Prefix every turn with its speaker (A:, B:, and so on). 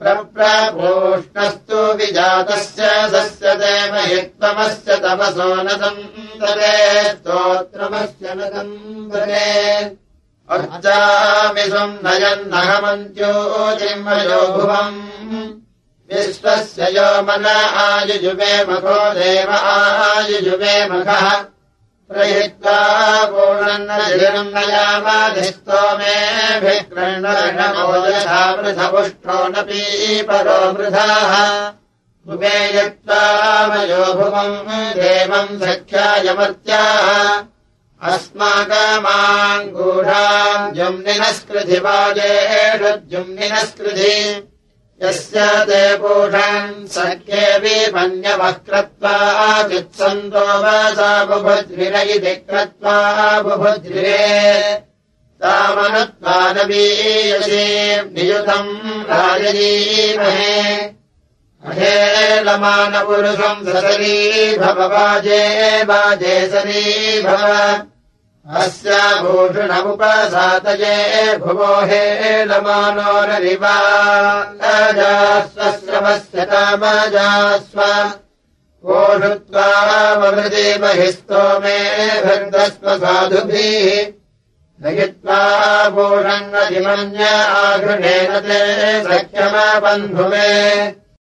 A: प्रप्रापूष्णस्तु विजातस्य सस्यते महित्वमस्य तपसो न संतते स्तोत्रमस्य न संतते अर्चामि स्वम् नयन्नहमन्त्यो जिह्मयो भुवम् विश्वस्य यो मन आयुजुवे मखो देव आयुजुवे मखः प्रहित्वा पूर्णन्नजिरम् नयामाधिस्तोमेभिः कृष्णर्णमोजसा वृथपुष्टो न पीपरो वृथाः भुवे यत्त्वा मयो भुवम् देवम् सख्यायमर्त्याः अस्माकमाङ्गूढाम् जुम्निनस्कृधि वाजेषु जुम्निनस्कृधि यस्य ते पूषन् सख्ये विपन्यवः कृत्वा चित्सन्तो वसा बुभुद्रिर इति कृत्वा बुभुद्रिरे तामनुत्वा नवीयसीम् नियुतम् राजयीमहे अहेलमानपुरुषम् ससरी भव वाजे वाजे सरी भव अस्य भूषणमुपसातये भुवो हेलमानोररिवा अजास्वस्रवस्य तामजास्व ओषुत्वा ममृदे महिस्तोमे भर्दस्व साधुभिः नयित्वा भूषण्णजिमन्य आघृणेन ते सख्यमबन्धुमे